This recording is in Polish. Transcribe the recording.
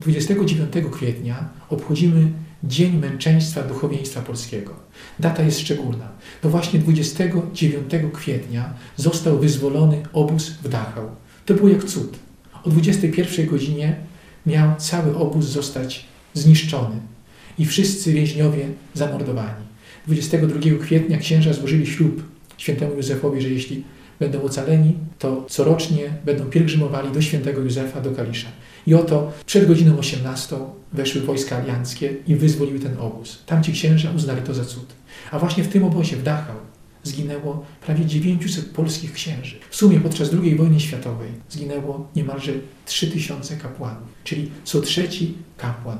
29 kwietnia obchodzimy Dzień Męczeństwa Duchowieństwa Polskiego. Data jest szczególna. To właśnie 29 kwietnia został wyzwolony obóz w Dachau. To było jak cud. O 21 godzinie miał cały obóz zostać zniszczony i wszyscy więźniowie zamordowani. 22 kwietnia księża złożyli ślub świętemu Józefowi, że jeśli będą ocaleni, to corocznie będą pielgrzymowali do świętego Józefa, do Kalisza. I oto przed godziną 18 weszły wojska alianckie i wyzwoliły ten obóz. Tamci księża uznali to za cud. A właśnie w tym obozie w Dachau zginęło prawie 900 polskich księży. W sumie podczas II wojny światowej zginęło niemalże 3000 kapłanów, czyli co trzeci kapłan